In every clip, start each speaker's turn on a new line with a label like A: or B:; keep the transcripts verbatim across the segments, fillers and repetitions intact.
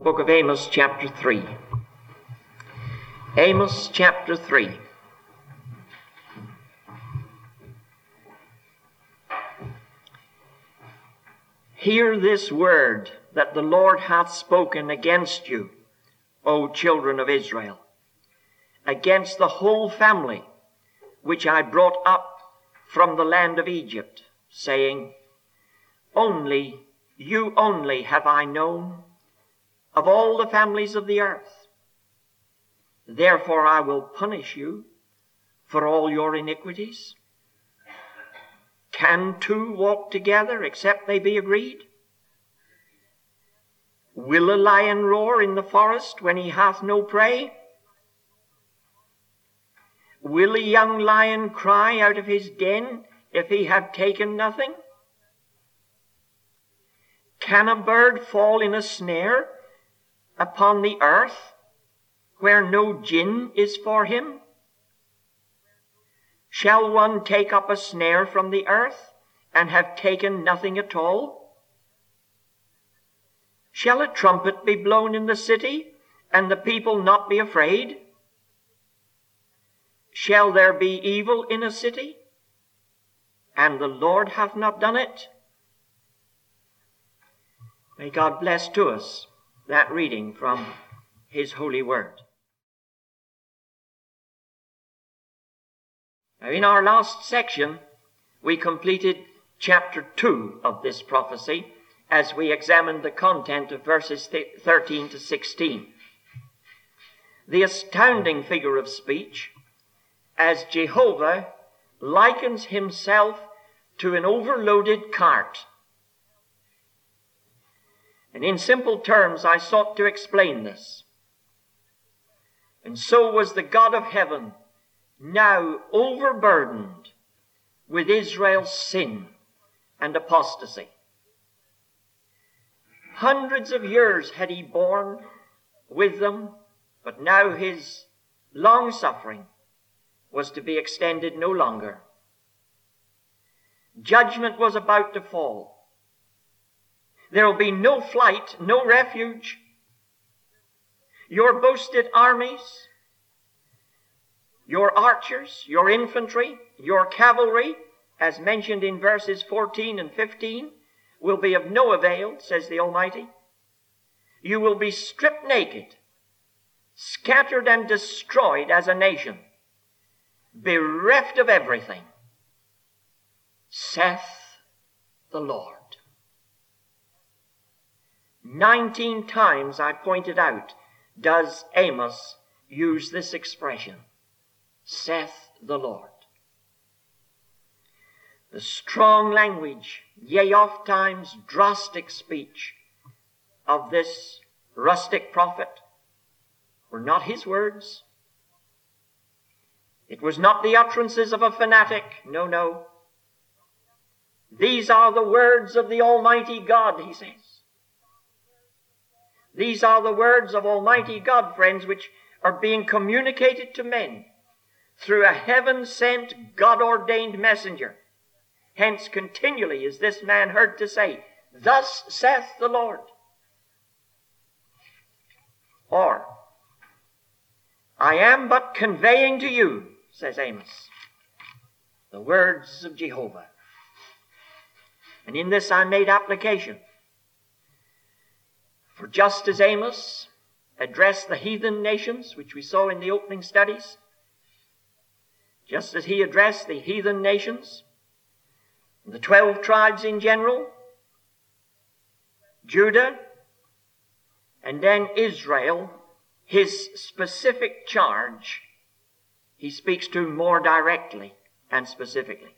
A: Book of Amos, chapter three. Amos, chapter three. Hear this word that the Lord hath spoken against you, O children of Israel, against the whole family which I brought up from the land of Egypt, saying, Only, you only have I known of all the families of the earth. Therefore I will punish you for all your iniquities. Can two walk together except they be agreed? Will a lion roar in the forest when he hath no prey? Will a young lion cry out of his den if he have taken nothing? Can a bird fall in a snare upon the earth where no gin is for him? Shall one take up a snare from the earth and have taken nothing at all? Shall a trumpet be blown in the city and the people not be afraid? Shall there be evil in a city and the Lord hath not done it? May God bless to us that reading from his holy word. Now, in our last section, we completed chapter two of this prophecy as we examined the content of verses thirteen to sixteen. The astounding figure of speech as Jehovah likens himself to an overloaded cart. And in simple terms, I sought to explain this. And so was the God of heaven now overburdened with Israel's sin and apostasy. Hundreds of years had he borne with them, but now his long suffering was to be extended no longer. Judgment was about to fall. There will be no flight, no refuge. Your boasted armies, your archers, your infantry, your cavalry, as mentioned in verses fourteen and fifteen, will be of no avail, says the Almighty. You will be stripped naked, scattered and destroyed as a nation, bereft of everything, saith the Lord. Nineteen times, I pointed out, does Amos use this expression, saith the Lord. The strong language, yea, oft times drastic speech of this rustic prophet were not his words. It was not the utterances of a fanatic. No, no. These are the words of the Almighty God, he says. These are the words of Almighty God, friends, which are being communicated to men through a heaven-sent, God-ordained messenger. Hence, continually is this man heard to say, Thus saith the Lord. Or, I am but conveying to you, says Amos, the words of Jehovah. And in this I made application. For just as Amos addressed the heathen nations, which we saw in the opening studies, just as he addressed the heathen nations, the twelve tribes in general, Judah, and then Israel, his specific charge, he speaks to more directly and specifically.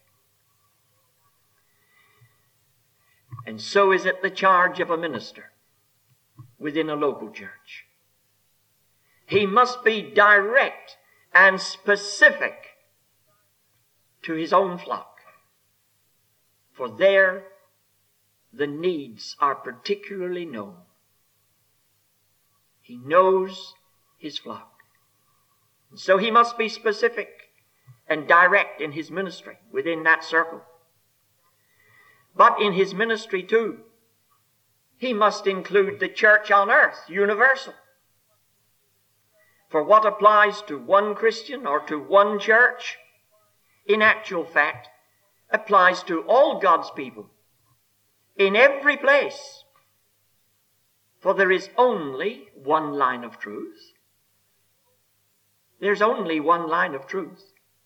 A: And so is it the charge of a minister within a local church. He must be direct and specific to his own flock, for there the needs are particularly known. He knows his flock. And so he must be specific and direct in his ministry within that circle. But in his ministry too, he must include the church on earth, universal. For what applies to one Christian or to one church, in actual fact, applies to all God's people, in every place. For there is only one line of truth. There's only one line of truth.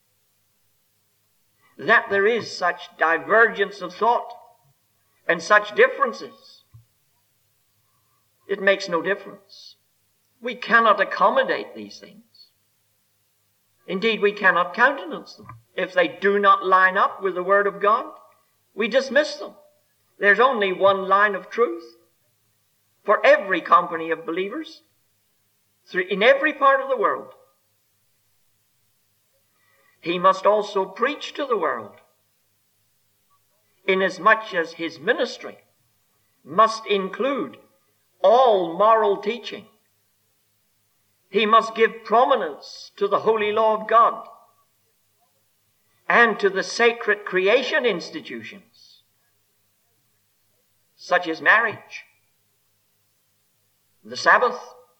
A: That there is such divergence of thought and such differences, it makes no difference. We cannot accommodate these things. Indeed, we cannot countenance them. If they do not line up with the Word of God, we dismiss them. There's only one line of truth for every company of believers in every part of the world. He must also preach to the world, inasmuch as his ministry must include all moral teaching. He must give prominence to the holy law of God and to the sacred creation institutions, such as marriage, the Sabbath,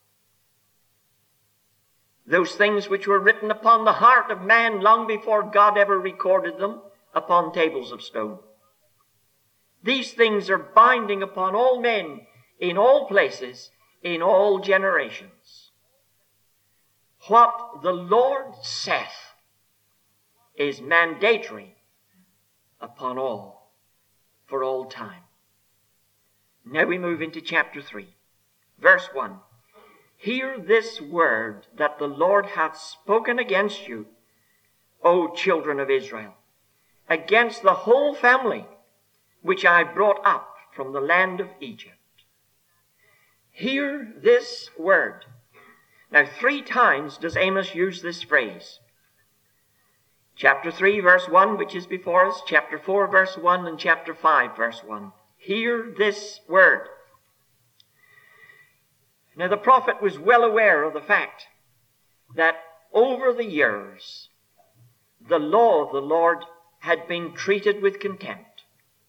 A: those things which were written upon the heart of man long before God ever recorded them upon tables of stone. These things are binding upon all men in all places, in all generations. What the Lord saith is mandatory upon all, for all time. Now we move into chapter three, verse one. Hear this word that the Lord hath spoken against you, O children of Israel, against the whole family which I brought up from the land of Egypt. Hear this word. Now, three times does Amos use this phrase. Chapter three, verse one, which is before us, chapter four, verse one, and chapter five, verse one. Hear this word. Now, the prophet was well aware of the fact that over the years, the law of the Lord had been treated with contempt.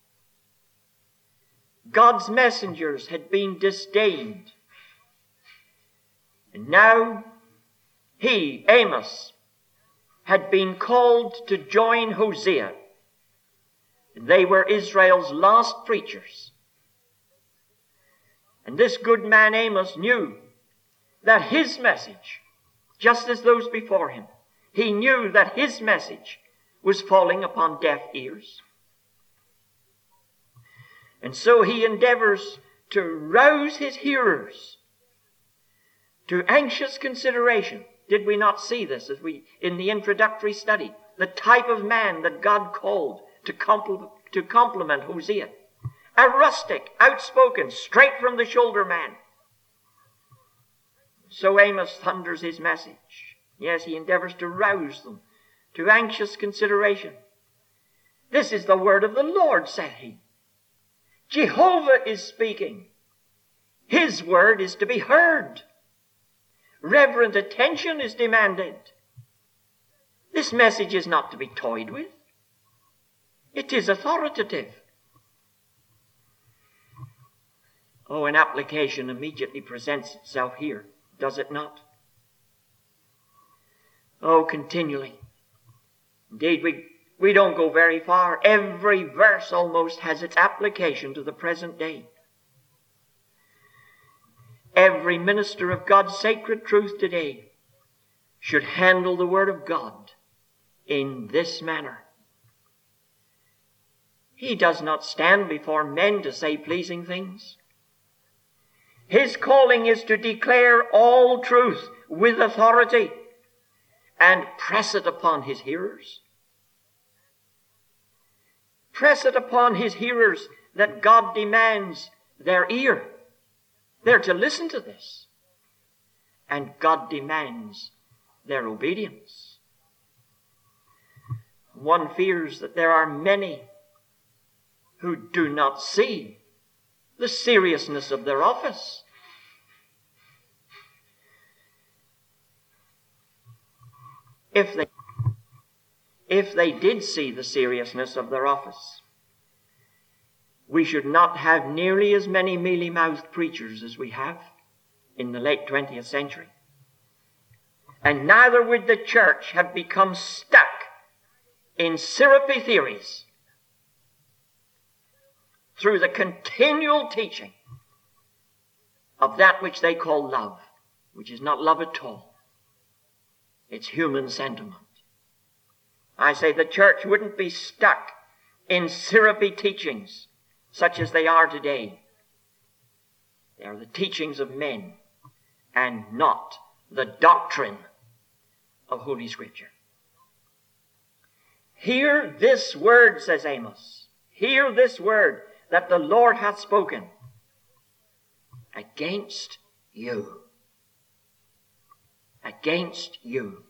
A: God's messengers had been disdained. And now he, Amos, had been called to join Hosea. They were Israel's last preachers. And this good man Amos knew that his message, just as those before him, he knew that his message was falling upon deaf ears. And so he endeavors to rouse his hearers to anxious consideration. Did we not see this as we, in the introductory study, the type of man that God called to, compl- to compliment Hosea? A rustic, outspoken, straight from the shoulder man. So Amos thunders his message. Yes, he endeavors to rouse them to anxious consideration. This is the word of the Lord, said he. Jehovah is speaking. His word is to be heard. Reverent attention is demanded. This message is not to be toyed with. It is authoritative. Oh, an application immediately presents itself here, does it not? Oh, continually. Indeed, we, we don't go very far. Every verse almost has its application to the present day. Every minister of God's sacred truth today should handle the Word of God in this manner. He does not stand before men to say pleasing things. His calling is to declare all truth with authority and press it upon his hearers. Press it upon his hearers that God demands their ear. They're to listen to this. And God demands their obedience. One fears that there are many who do not see the seriousness of their office. If they, if they did see the seriousness of their office, we should not have nearly as many mealy-mouthed preachers as we have in the late twentieth century. And neither would the church have become stuck in syrupy theories through the continual teaching of that which they call love, which is not love at all. It's human sentiment. I say the church wouldn't be stuck in syrupy teachings such as they are today. They are the teachings of men and not the doctrine of Holy Scripture. Hear this word, says Amos. Hear this word that the Lord hath spoken against you. Against you.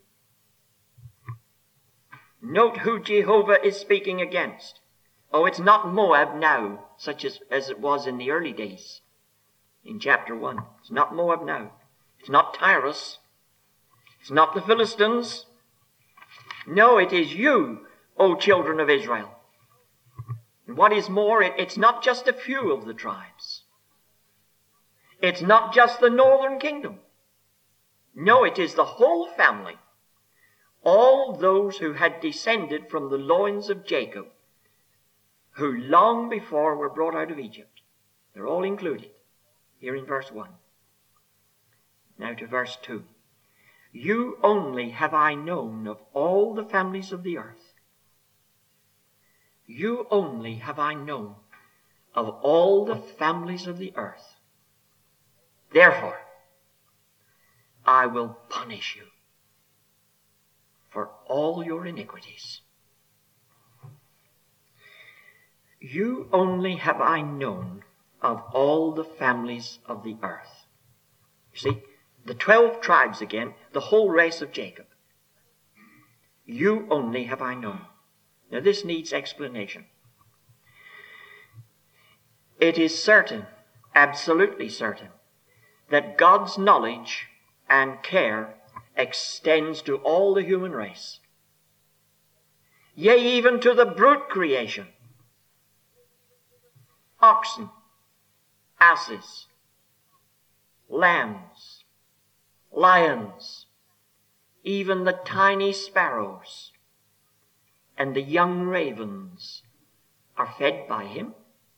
A: Note who Jehovah is speaking against. Oh, it's not Moab now, such as, as it was in the early days. In chapter one. It's not Moab now. It's not Tyrus. It's not the Philistines. No, it is you, O children of Israel. And what is more, it, it's not just a few of the tribes. It's not just the northern kingdom. No, it is the whole family. All those who had descended from the loins of Jacob, who long before were brought out of Egypt. They're all included here in verse one. Now to verse two. You only have I known of all the families of the earth. You only have I known of all the families of the earth. Therefore, I will punish you for all your iniquities. You only have I known of all the families of the earth. You see, the twelve tribes again, the whole race of Jacob. You only have I known. Now this needs explanation. It is certain, absolutely certain, that God's knowledge and care extends to all the human race. Yea, even to the brute creation. Oxen, asses, lambs, lions, even the tiny sparrows and the young ravens are fed by him.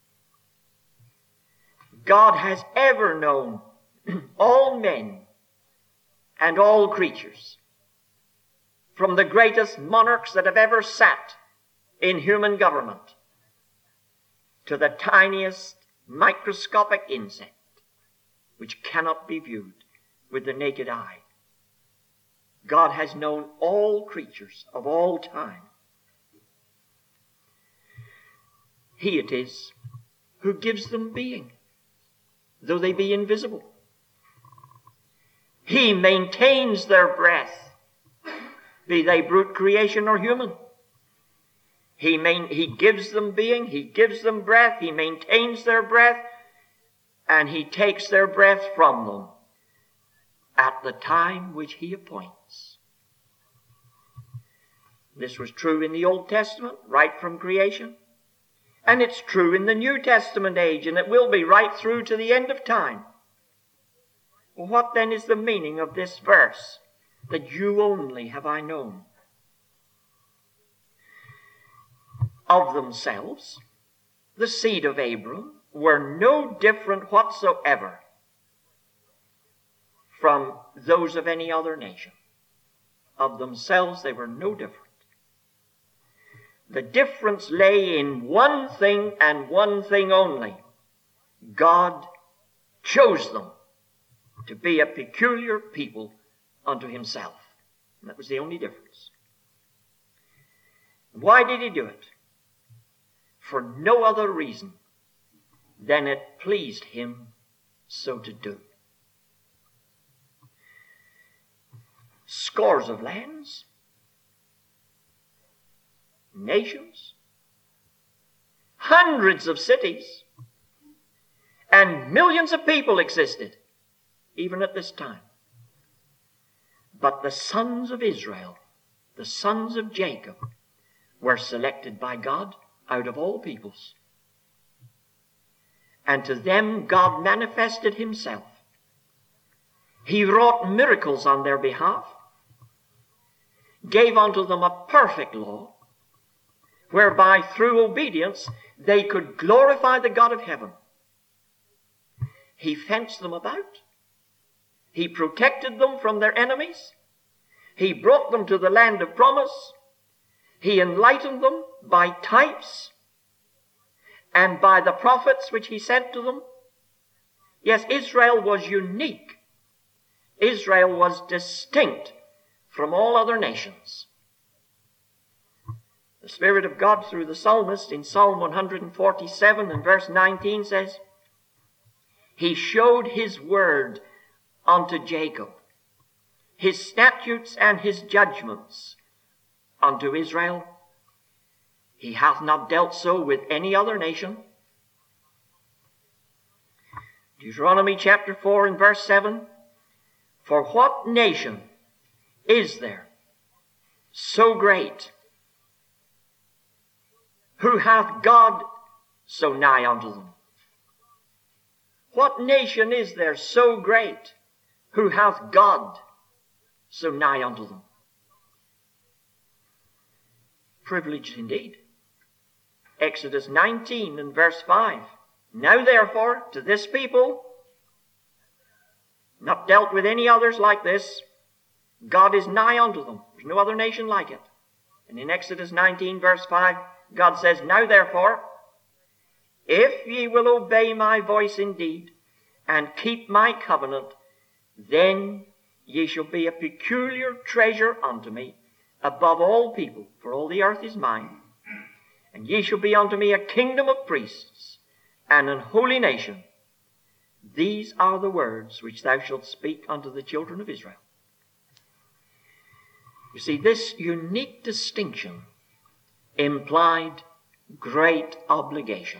A: God has ever known all men and all creatures, from the greatest monarchs that have ever sat in human government to the tiniest microscopic insect which cannot be viewed with the naked eye. God has known all creatures of all time. He it is who gives them being, though they be invisible. He maintains their breath, be they brute creation or human. He, main, he gives them being, he gives them breath, he maintains their breath, and he takes their breath from them at the time which he appoints. This was true in the Old Testament, right from creation. And it's true in the New Testament age, and it will be right through to the end of time. Well, what then is the meaning of this verse? That you only have I known. Of themselves, the seed of Abram were no different whatsoever from those of any other nation. Of themselves, they were no different. The difference lay in one thing and one thing only. God chose them to be a peculiar people unto himself. And that was the only difference. Why did he do it? For no other reason than it pleased him so to do. Scores of lands, nations, hundreds of cities, and millions of people existed, even at this time. But the sons of Israel, the sons of Jacob, were selected by God out of all peoples. and to them God manifested himself. He wrought miracles on their behalf, gave unto them a perfect law, whereby through obedience they could glorify the God of heaven. He fenced them about. He protected them from their enemies. He brought them to the land of promise. He enlightened them by types and by the prophets which he sent to them. Yes, Israel was unique. Israel was distinct from all other nations. The Spirit of God through the psalmist in Psalm one forty-seven and verse nineteen says, He showed his word unto Jacob, his statutes and his judgments unto Israel. He hath not dealt so with any other nation. Deuteronomy chapter four and verse seven, For what nation is there so great, who hath God so nigh unto them? What nation is there so great, who hath God so nigh unto them? Privileged indeed. Exodus nineteen and verse five. Now therefore, to this people, not dealt with any others like this, God is nigh unto them. There's no other nation like it. And in Exodus nineteen verse five, God says, Now therefore, if ye will obey my voice indeed, and keep my covenant, then ye shall be a peculiar treasure unto me above all people, for all the earth is mine. And ye shall be unto me a kingdom of priests, and an holy nation. These are the words which thou shalt speak unto the children of Israel. You see, this unique distinction implied great obligation.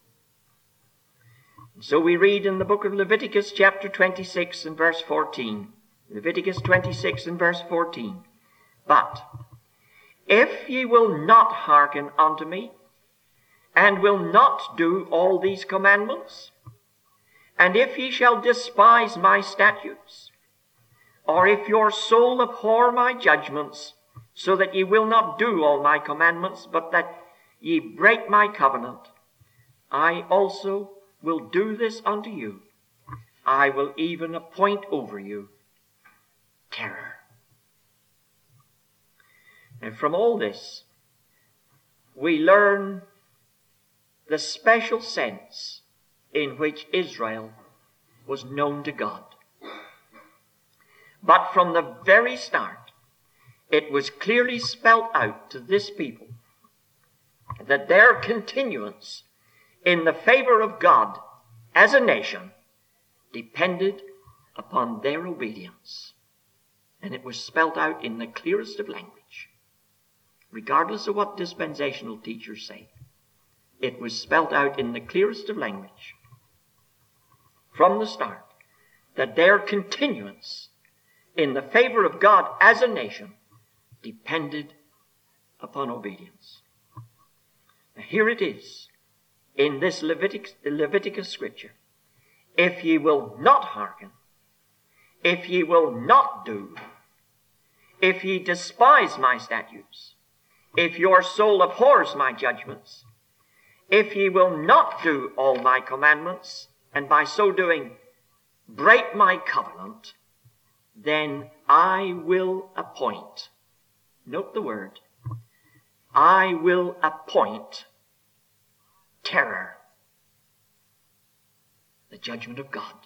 A: And so we read in the book of Leviticus chapter twenty-six and verse fourteen. Leviticus twenty-six and verse fourteen. But if ye will not hearken unto me, and will not do all these commandments, and if ye shall despise my statutes, or if your soul abhor my judgments, so that ye will not do all my commandments, but that ye break my covenant, I also will do this unto you. I will even appoint over you terror. And from all this, we learn the special sense in which Israel was known to God. But from the very start, it was clearly spelt out to this people that their continuance in the favor of God as a nation depended upon their obedience. And it was spelt out in the clearest of language. Regardless of what dispensational teachers say, it was spelt out in the clearest of language from the start that their continuance in the favor of God as a nation depended upon obedience. Now here it is in this Leviticus, Leviticus scripture. If ye will not hearken, if ye will not do, if ye despise my statutes, if your soul abhors my judgments, if ye will not do all my commandments, and by so doing break my covenant, then I will appoint. Note the word. I will appoint terror, the judgment of God.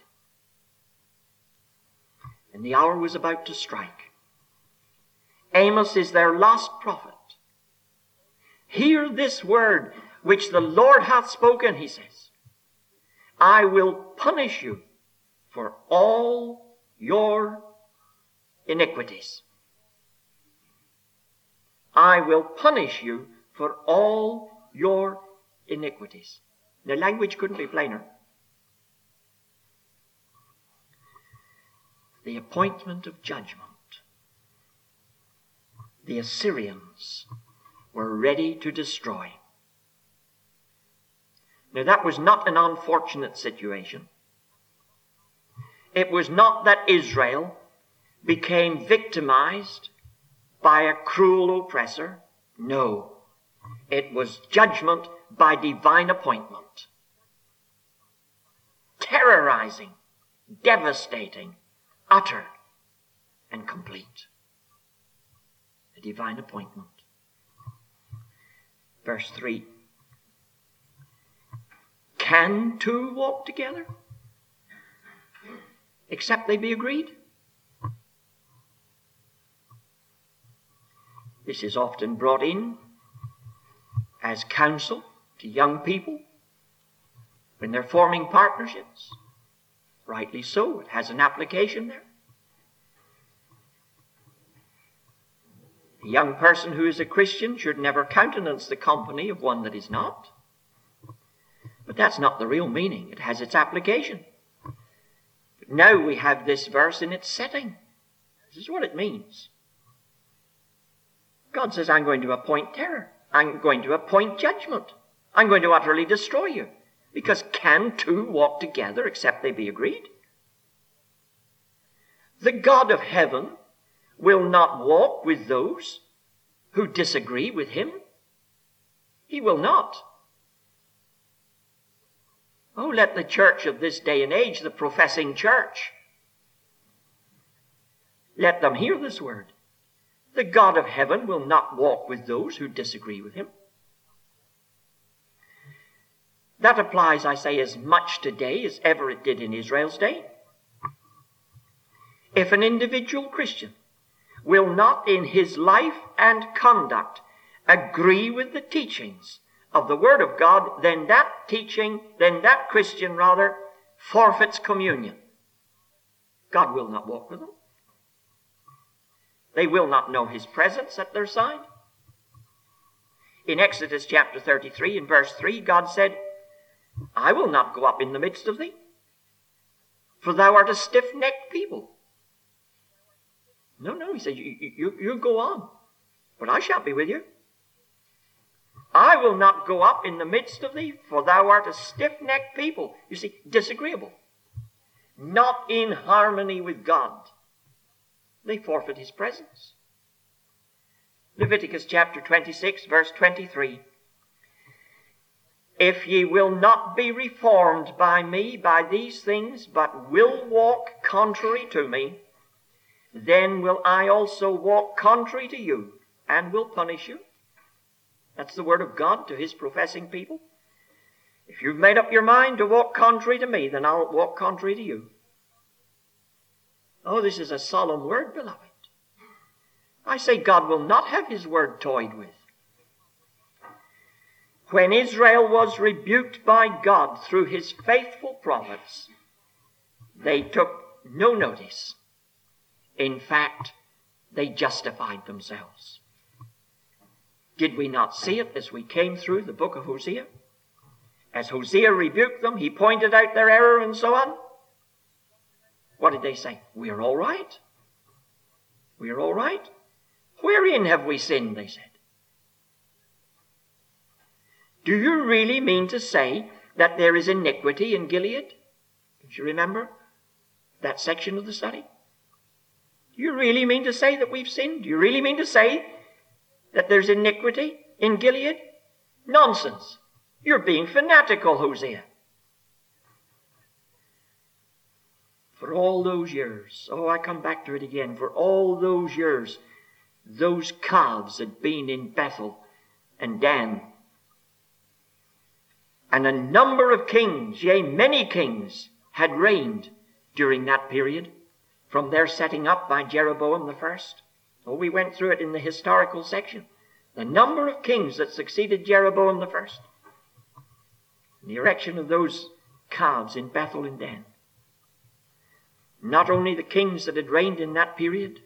A: And the hour was about to strike. Amos is their last prophet. Hear this word which the Lord hath spoken, he says. I will punish you for all your iniquities. I will punish you for all your iniquities. The language couldn't be plainer. The appointment of judgment. The Assyrians were ready to destroy. Now that was not an unfortunate situation. It was not that Israel became victimized by a cruel oppressor. No. It was judgment by divine appointment. Terrorizing, devastating, utter, and complete. A divine appointment. Verse three. Can two walk together except they be agreed? This is often brought in as counsel to young people when they're forming partnerships. Rightly so, it has an application there. A young person who is a Christian should never countenance the company of one that is not. But that's not the real meaning. It has its application. But now we have this verse in its setting. This is what it means. God says, I'm going to appoint terror. I'm going to appoint judgment. I'm going to utterly destroy you. Because can two walk together except they be agreed? The God of heaven will not walk with those who disagree with him. He will not. Oh, let the church of this day and age, the professing church, let them hear this word. The God of heaven will not walk with those who disagree with him. That applies, I say, as much today as ever it did in Israel's day. If an individual Christian will not in his life and conduct agree with the teachings of the Word of God, then that teaching, then that Christian rather, forfeits communion. God will not walk with them. They will not know his presence at their side. In Exodus chapter thirty-three, in verse three, God said, I will not go up in the midst of thee, for thou art a stiff-necked people. No, no, he said, you, you, you go on, but I shall be with you. I will not go up in the midst of thee, for thou art a stiff-necked people. You see, disagreeable. Not in harmony with God. They forfeit his presence. Leviticus chapter twenty-six, verse twenty-three. If ye will not be reformed by me by these things, but will walk contrary to me, then will I also walk contrary to you, and will punish you. That's the word of God to his professing people. If you've made up your mind to walk contrary to me, then I'll walk contrary to you. Oh, this is a solemn word, beloved. I say God will not have his word toyed with. When Israel was rebuked by God through his faithful prophets, they took no notice. In fact, they justified themselves. Did we not see it as we came through the book of Hosea? As Hosea rebuked them, he pointed out their error and so on. What did they say? We are all right. We are all right. Wherein have we sinned, they said. Do you really mean to say that there is iniquity in Gilead? Don't you remember that section of the study? Do you really mean to say that we've sinned? Do you really mean to say that there's iniquity in Gilead? Nonsense. You're being fanatical, Hosea. For all those years, oh, I come back to it again, for all those years, those calves had been in Bethel and Dan. And a number of kings, yea, many kings, had reigned during that period, from their setting up by Jeroboam the first. Oh, we went through it in the historical section. The number of kings that succeeded Jeroboam the first. The erection of those calves in Bethel and Dan. Not only the kings that had reigned in that period,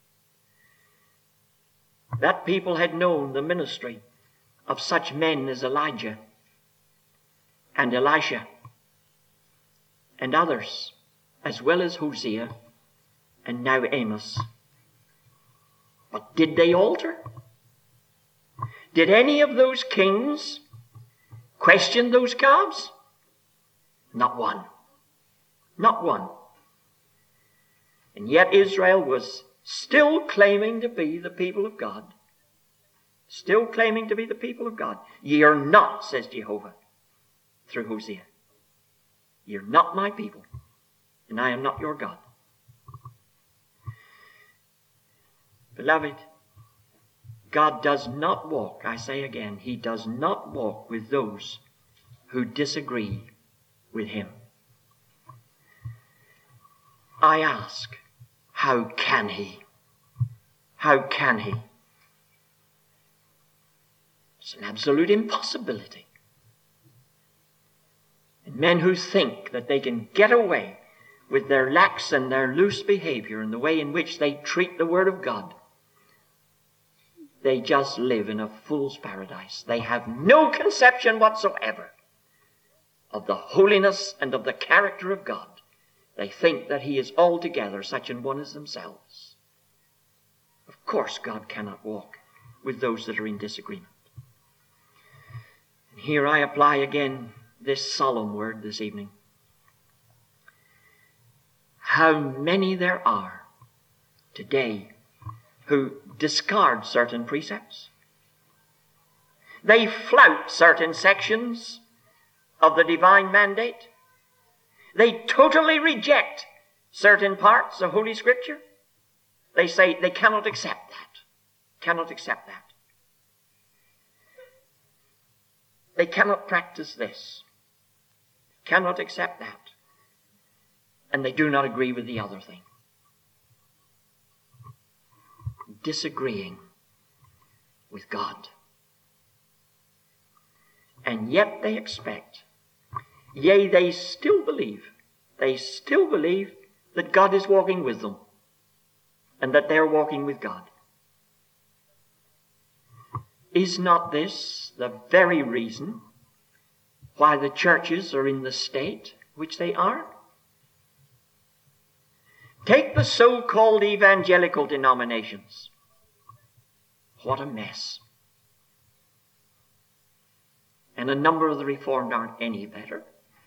A: that people had known the ministry of such men as Elijah and Elisha and others, as well as Hosea and now Amos. But did they alter? Did any of those kings questioned those calves? Not one. Not one. And yet Israel was still claiming to be the people of God. Still claiming to be the people of God. Ye are not, says Jehovah, through Hosea. Ye are not my people, and I am not your God. Beloved, God does not walk, I say again, He does not walk with those who disagree with Him. I ask, how can He? How can He? It's an absolute impossibility. And men who think that they can get away with their lax and their loose behavior and the way in which they treat the Word of God, they just live in a fool's paradise. They have no conception whatsoever of the holiness and of the character of God. They think that He is altogether such an one as themselves. Of course God cannot walk with those that are in disagreement. And here I apply again this solemn word this evening. How many there are today who discard certain precepts. They flout certain sections of the divine mandate. They totally reject certain parts of Holy Scripture. They say they cannot accept that. Cannot accept that. They cannot practice this. Cannot accept that. And they do not agree with the other thing. Disagreeing with God. And yet they expect, yea, they still believe, they still believe that God is walking with them and that they're walking with God. Is not this the very reason why the churches are in the state which they are? Take the so-called evangelical denominations. What a mess. And a number of the Reformed aren't any better.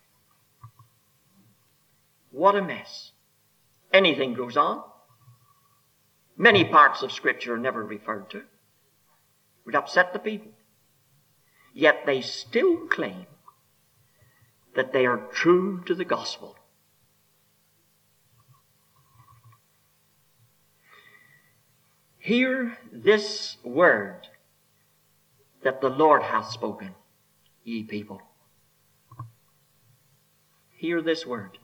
A: What a mess. Anything goes on. Many parts of Scripture are never referred to. It would upset the people. Yet they still claim that they are true to the gospel. Hear this word that the Lord hath spoken, ye people. Hear this word.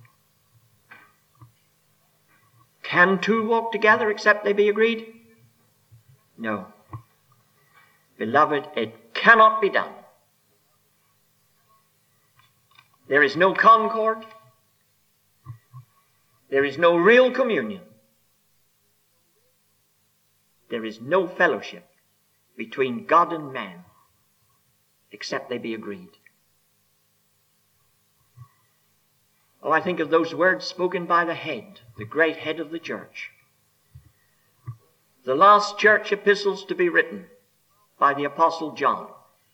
A: Can two walk together except they be agreed? No. Beloved, it cannot be done. There is no concord. There is no real communion. There is no fellowship between God and man except they be agreed. Oh, I think of those words spoken by the head, the great head of the church. The last church epistles to be written by the Apostle John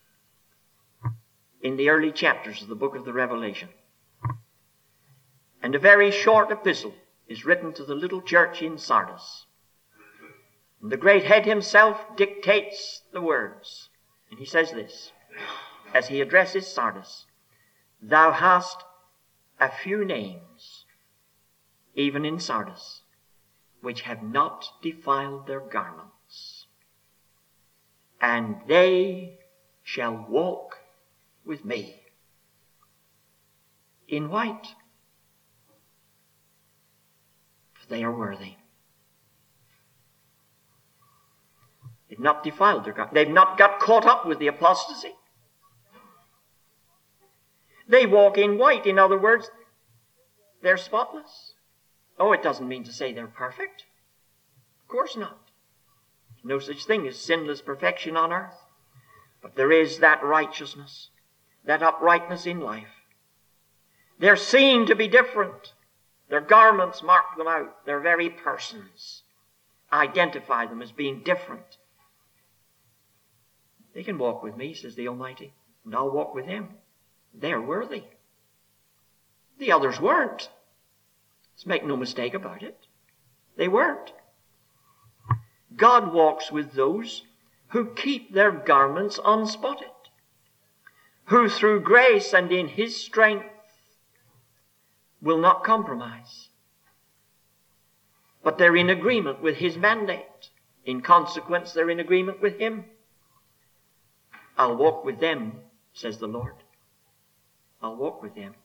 A: in the early chapters of the book of the Revelation. And a very short epistle is written to the little church in Sardis. And the great head himself dictates the words. And he says this, as he addresses Sardis, Thou hast a few names, even in Sardis, which have not defiled their garments, and they shall walk with me in white, for they are worthy. They've not defiled their garments. They've not got caught up with the apostasy. They walk in white. In other words, they're spotless. Oh, it doesn't mean to say they're perfect. Of course not. No such thing as sinless perfection on earth. But there is that righteousness, that uprightness in life. They're seen to be different. Their garments mark them out. Their very persons identify them as being different. They can walk with me, says the Almighty, and I'll walk with Him. They're worthy. The others weren't. Let's make no mistake about it. They weren't. God walks with those who keep their garments unspotted, who through grace and in his strength will not compromise. But they're in agreement with his mandate. In consequence, they're in agreement with him. I'll walk with them, says the Lord. I'll walk with them.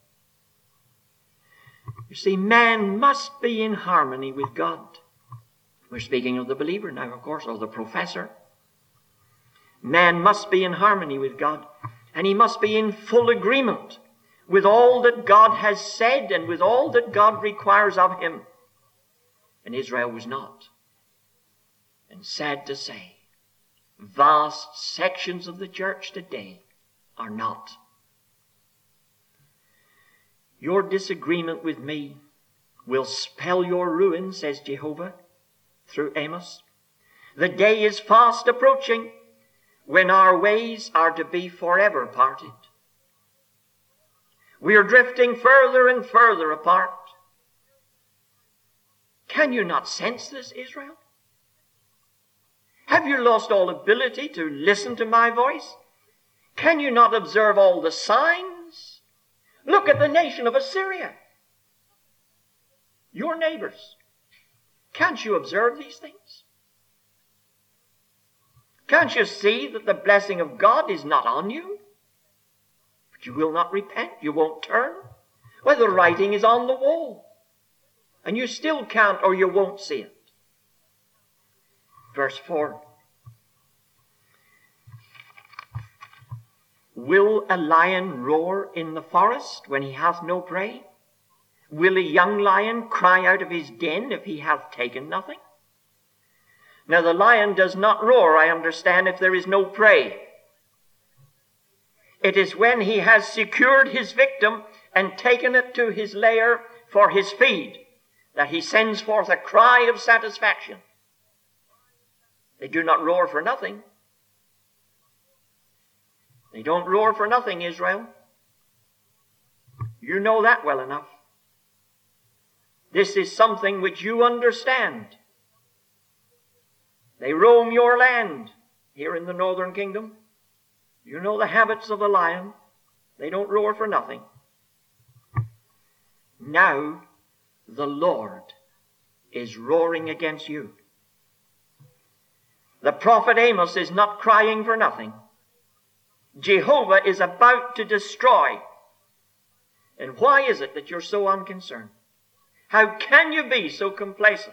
A: You see, man must be in harmony with God. We're speaking of the believer now, of course, or the professor. Man must be in harmony with God, and he must be in full agreement with all that God has said and with all that God requires of him. And Israel was not. And sad to say, vast sections of the church today are not. Your disagreement with me will spell your ruin, says Jehovah through Amos. The day is fast approaching when our ways are to be forever parted. We are drifting further and further apart. Can you not sense this, Israel? Have you lost all ability to listen to my voice? Can you not observe all the signs? Look at the nation of Assyria, your neighbors. Can't you observe these things? Can't you see that the blessing of God is not on you? But you will not repent. You won't turn. Well, the writing is on the wall. And you still can't, or you won't see it. Verse four. Will a lion roar in the forest when he hath no prey? Will a young lion cry out of his den if he hath taken nothing? Now the lion does not roar, I understand, if there is no prey. It is when he has secured his victim and taken it to his lair for his feed that he sends forth a cry of satisfaction. They do not roar for nothing. They don't roar for nothing, Israel. You know that well enough. This is something which you understand. They roam your land here in the northern kingdom. You know the habits of the lion. They don't roar for nothing. Now the Lord is roaring against you. The prophet Amos is not crying for nothing. Jehovah is about to destroy. And why is it that you're so unconcerned? How can you be so complacent?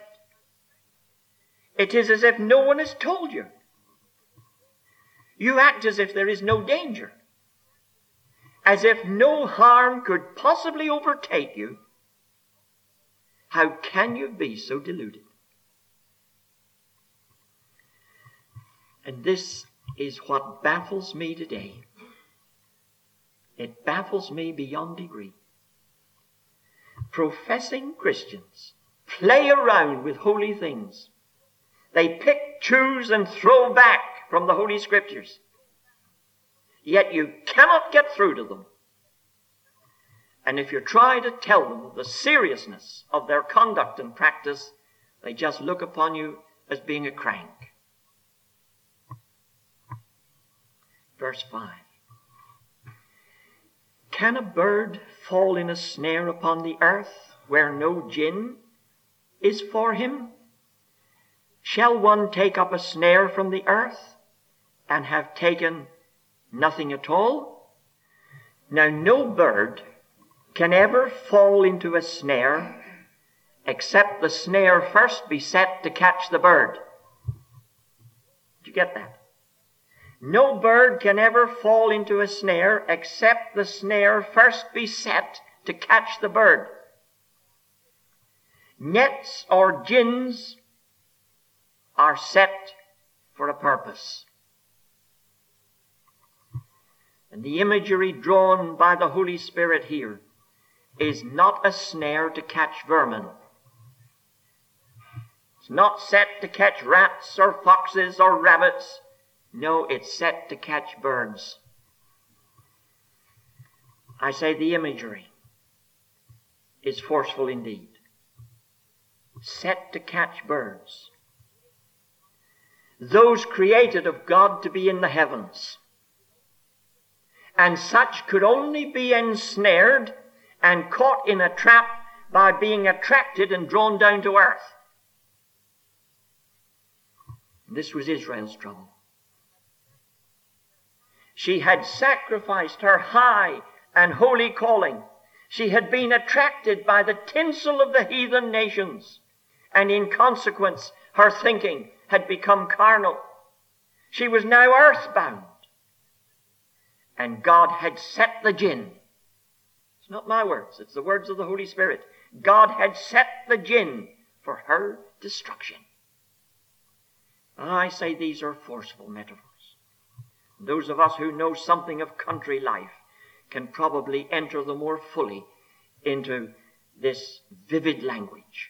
A: It is as if no one has told you. You act as if there is no danger, as if no harm could possibly overtake you. How can you be so deluded? And this is what baffles me today. It baffles me beyond degree. Professing Christians play around with holy things. They pick, choose, and throw back from the Holy Scriptures. Yet you cannot get through to them. And if you try to tell them the seriousness of their conduct and practice, they just look upon you as being a crank. Verse five. Can a bird fall in a snare upon the earth where no gin is for him? Shall one take up a snare from the earth and have taken nothing at all? Now no bird can ever fall into a snare except the snare first be set to catch the bird. Did you get that? No bird can ever fall into a snare except the snare first be set to catch the bird. Nets or gins are set for a purpose. And the imagery drawn by the Holy Spirit here is not a snare to catch vermin. It's not set to catch rats or foxes or rabbits. No, it's set to catch birds. I say the imagery is forceful indeed. Set to catch birds. Those created of God to be in the heavens. And such could only be ensnared and caught in a trap by being attracted and drawn down to earth. This was Israel's trouble. She had sacrificed her high and holy calling. She had been attracted by the tinsel of the heathen nations, and in consequence her thinking had become carnal. She was now earthbound, and God had set the gin. It's not my words, it's the words of the Holy Spirit. God had set the gin for her destruction. I say these are forceful metaphors. Those of us who know something of country life can probably enter the more fully into this vivid language.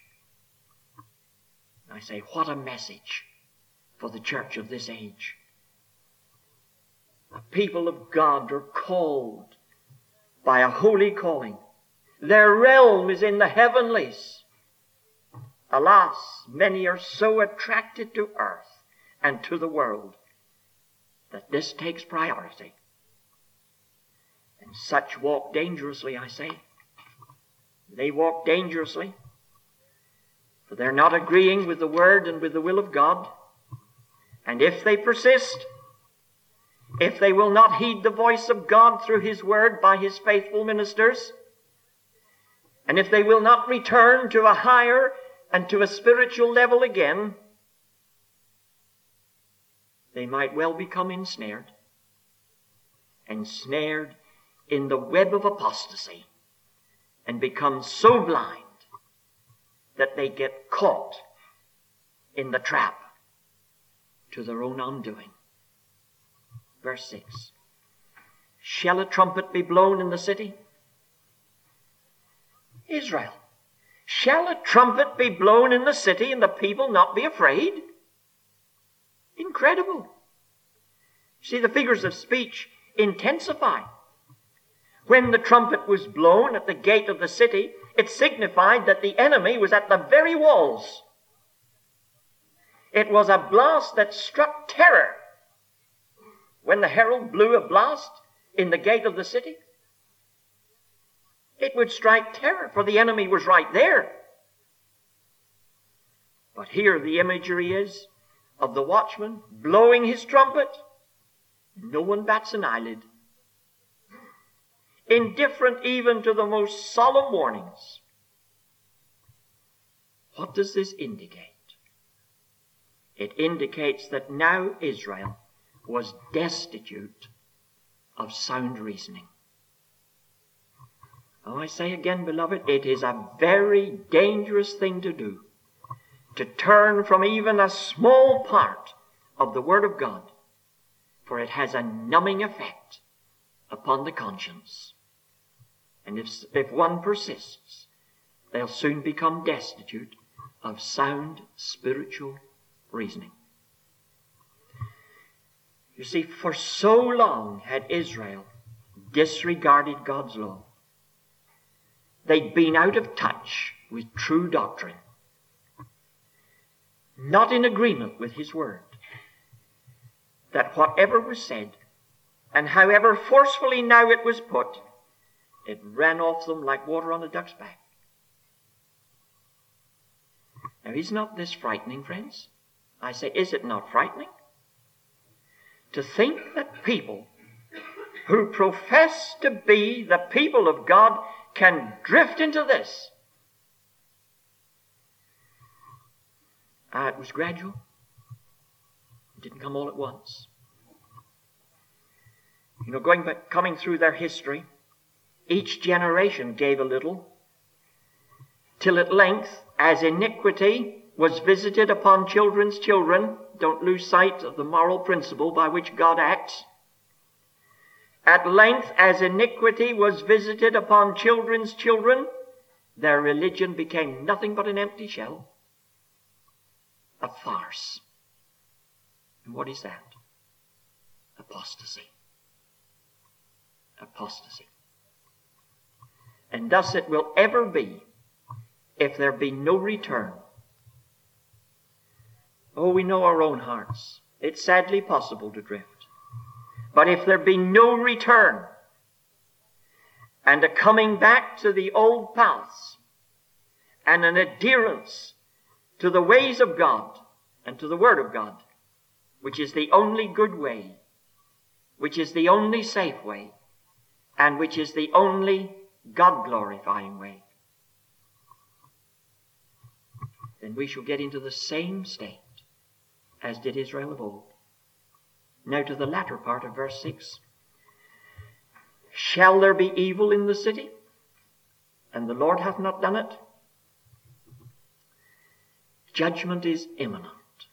A: I say, what a message for the church of this age. The people of God are called by a holy calling. Their realm is in the heavenlies. Alas, many are so attracted to earth and to the world that this takes priority. And such walk dangerously, I say. They walk dangerously, for they're not agreeing with the Word and with the will of God. And if they persist, if they will not heed the voice of God through His Word by His faithful ministers, and if they will not return to a higher and to a spiritual level again, they might well become ensnared. Ensnared in the web of apostasy and become so blind that they get caught in the trap to their own undoing. Verse six. Shall a trumpet be blown in the city? Israel. Shall a trumpet be blown in the city and the people not be afraid? Incredible. See, the figures of speech intensify. When the trumpet was blown at the gate of the city, it signified that the enemy was at the very walls. It was a blast that struck terror. When the herald blew a blast in the gate of the city, it would strike terror, for the enemy was right there. But here the imagery is of the watchman blowing his trumpet. No one bats an eyelid. Indifferent even to the most solemn warnings. What does this indicate? It indicates that now Israel was destitute of sound reasoning. Oh, I say again, beloved, it is a very dangerous thing to do, to turn from even a small part of the Word of God, for it has a numbing effect upon the conscience. And if, if one persists, they'll soon become destitute of sound spiritual reasoning. You see, for so long had Israel disregarded God's law. They'd been out of touch with true doctrine, not in agreement with His Word, that whatever was said, and however forcefully now it was put, it ran off them like water on a duck's back. Now, is not this frightening, friends? I say, is it not frightening? To think that people who profess to be the people of God can drift into this. Ah, it was gradual. It didn't come all at once. You know, going back, coming through their history, each generation gave a little, till at length, as iniquity was visited upon children's children, don't lose sight of the moral principle by which God acts. At length, as iniquity was visited upon children's children, their religion became nothing but an empty shell, a farce. And what is that? Apostasy. Apostasy. And thus it will ever be if there be no return. Oh, we know our own hearts. It's sadly possible to drift. But if there be no return and a coming back to the old paths and an adherence to the ways of God and to the Word of God, which is the only good way, which is the only safe way, and which is the only God-glorifying way, then we shall get into the same state as did Israel of old. Now to the latter part of verse six. Shall there be evil in the city, and the Lord hath not done it? Judgment is imminent.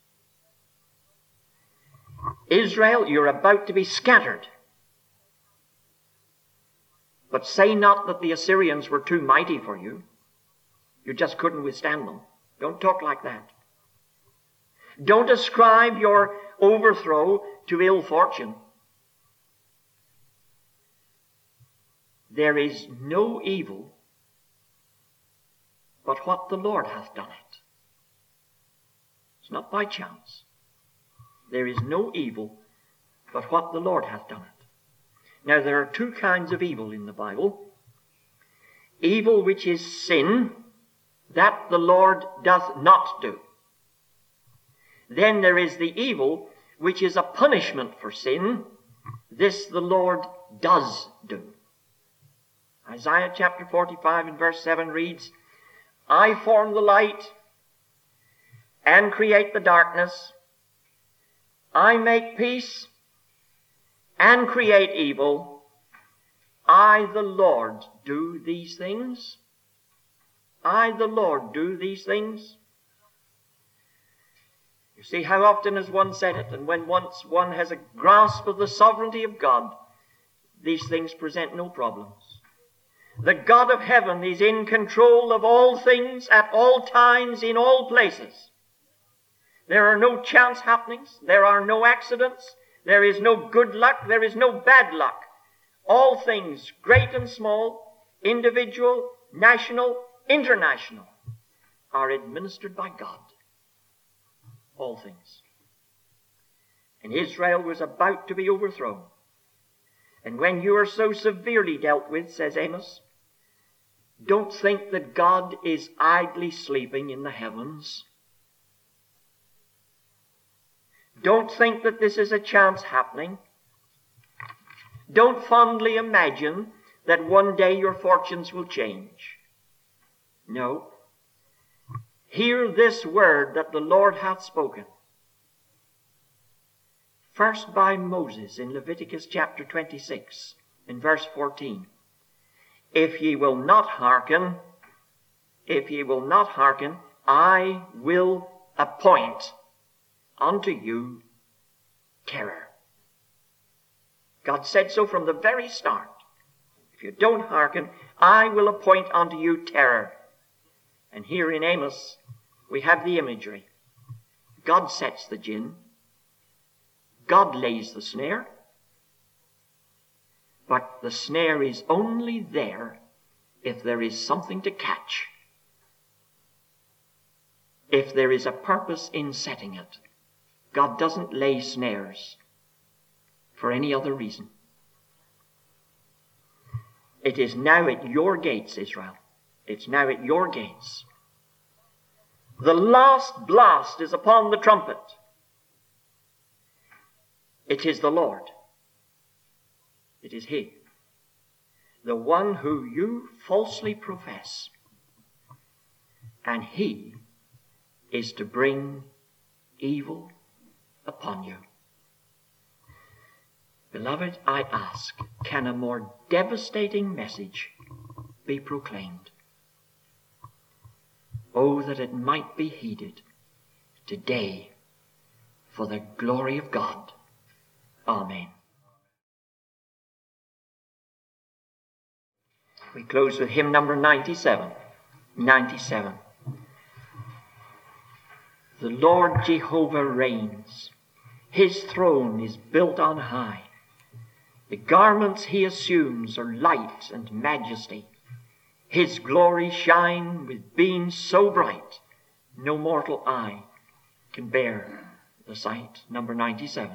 A: Israel, you're about to be scattered. But say not that the Assyrians were too mighty for you. You just couldn't withstand them. Don't talk like that. Don't ascribe your overthrow to ill fortune. There is no evil but what the Lord hath done it. It's not by chance. There is no evil but what the Lord hath done it. Now there are two kinds of evil in the Bible. Evil which is sin, that the Lord doth not do. Then there is the evil which is a punishment for sin. This the Lord does do. Isaiah chapter forty-five and verse seven reads, I form the light and create the darkness. I make peace and create evil. I, the Lord, do these things. I, the Lord, do these things. You see, how often has one said it? And when once one has a grasp of the sovereignty of God, these things present no problems. The God of heaven is in control of all things at all times in all places. There are no chance happenings. There are no accidents. There is no good luck. There is no bad luck. All things, great and small, individual, national, international, are administered by God. All things. And Israel was about to be overthrown. And when you are so severely dealt with, says Amos, don't think that God is idly sleeping in the heavens. Don't think that this is a chance happening. Don't fondly imagine that one day your fortunes will change. No. Hear this word that the Lord hath spoken. First by Moses in Leviticus chapter twenty-six, in verse fourteen. If ye will not hearken, if ye will not hearken, I will appoint unto you terror. God said so from the very start. If you don't hearken, I will appoint unto you terror. And here in Amos, we have the imagery. God sets the gin. God lays the snare. But the snare is only there if there is something to catch. If there is a purpose in setting it. God doesn't lay snares for any other reason. It is now at your gates, Israel. It's now at your gates. The last blast is upon the trumpet. It is the Lord. It is He, the one who you falsely profess. And He is to bring evil upon you. Beloved, I ask, can a more devastating message be proclaimed? Oh, that it might be heeded today for the glory of God. Amen. We close with hymn number ninety-seven. ninety-seven. The Lord Jehovah reigns. His throne is built on high. The garments he assumes are light and majesty. His glory shine with beams so bright, no mortal eye can bear the sight. Number ninety-seven.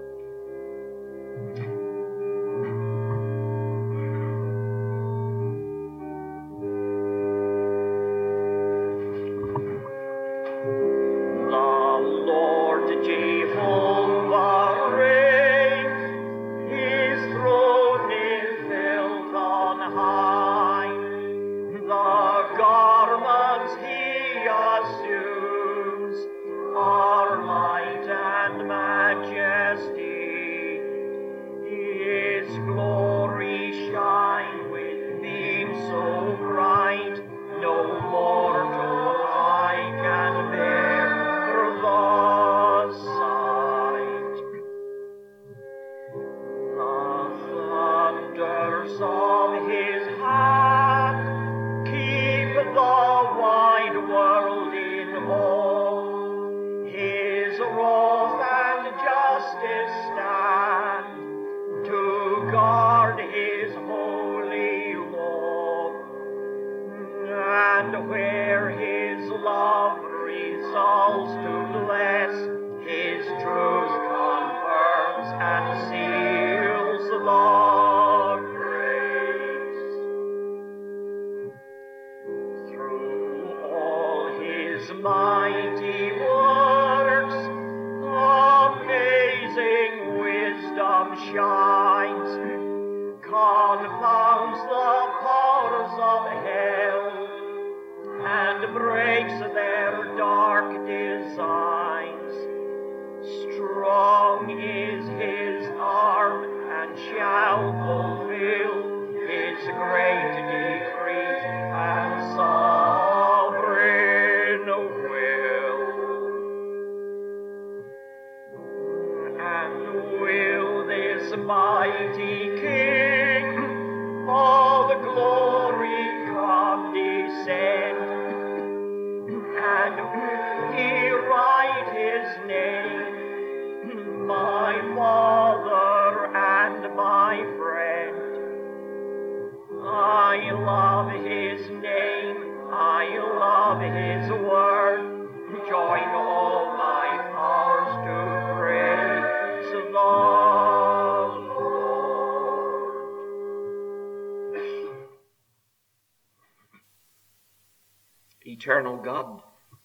A: Eternal God,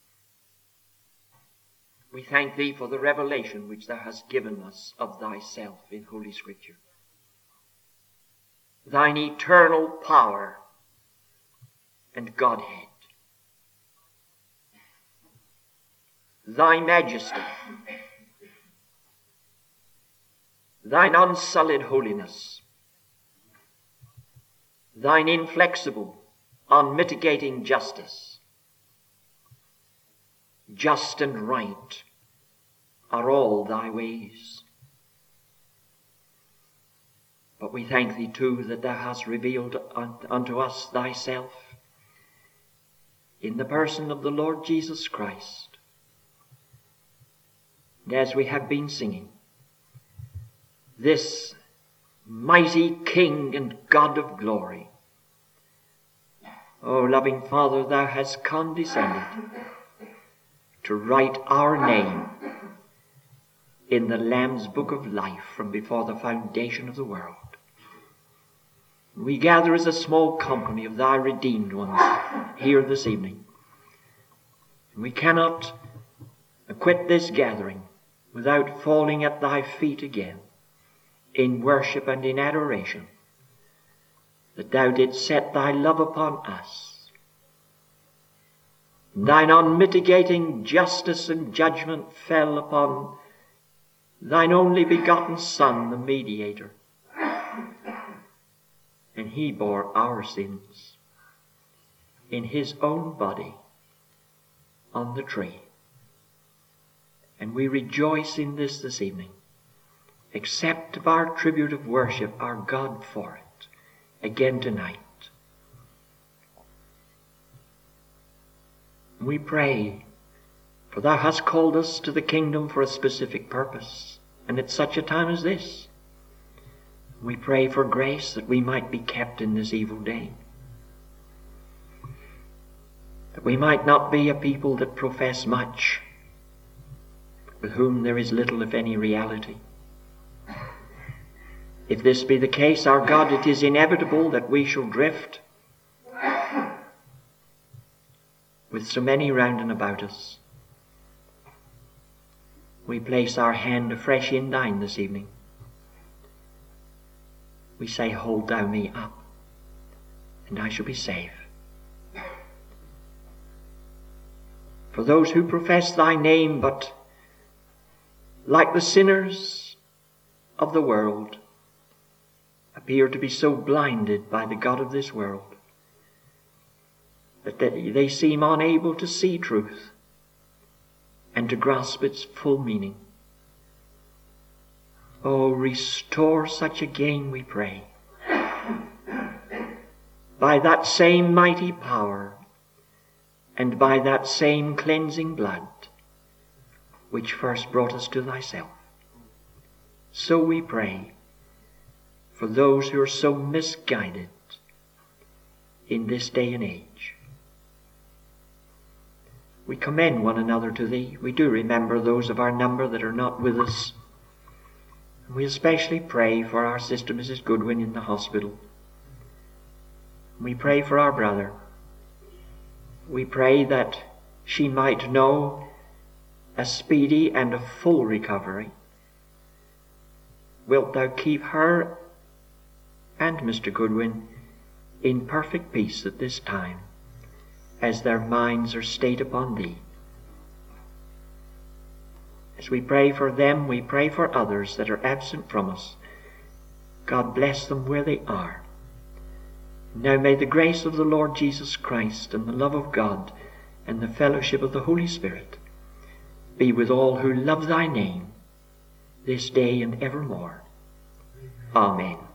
A: we thank Thee for the revelation which Thou hast given us of Thyself in Holy Scripture. Thine eternal power and Godhead, Thy majesty, Thine unsullied holiness, Thine inflexible, unmitigating justice. Just and right are all Thy ways. But we thank Thee too that Thou hast revealed unto us Thyself in the person of the Lord Jesus Christ. And as we have been singing, this mighty King and God of glory, O loving Father, Thou hast condescended to write our name in the Lamb's book of life from before the foundation of the world. We gather as a small company of Thy redeemed ones here this evening. We cannot quit this gathering without falling at Thy feet again in worship and in adoration, that Thou didst set Thy love upon us. Thine unmitigating justice and judgment fell upon Thine only begotten Son, the mediator. And He bore our sins in His own body on the tree. And we rejoice in this this evening. Accept of our tribute of worship, our God, for it, again tonight. We pray, for Thou hast called us to the kingdom for a specific purpose, and at such a time as this. We pray for grace that we might be kept in this evil day. that we might not be a people that profess much, with whom there is little, if any, reality. If this be the case, our God, it is inevitable that we shall drift with so many round and about us. We place our hand afresh in thine this evening. We say, hold thou me up, and I shall be safe. For those who profess thy name, but like the sinners of the world, appear to be so blinded by the god of this world that they seem unable to see truth and to grasp its full meaning. Oh, restore such again, we pray, by that same mighty power and by that same cleansing blood which first brought us to thyself. So we pray for those who are so misguided in this day and age. We commend one another to thee. We do remember those of our number that are not with us. And we especially pray for our sister Missus Goodwin in the hospital. We pray for our brother. We pray that she might know a speedy and a full recovery. Wilt thou keep her and Mister Goodwin in perfect peace at this time, as their minds are stayed upon thee. As we pray for them, we pray for others that are absent from us. God bless them where they are. Now may the grace of the Lord Jesus Christ and the love of God and the fellowship of the Holy Spirit be with all who love thy name this day and evermore. Amen.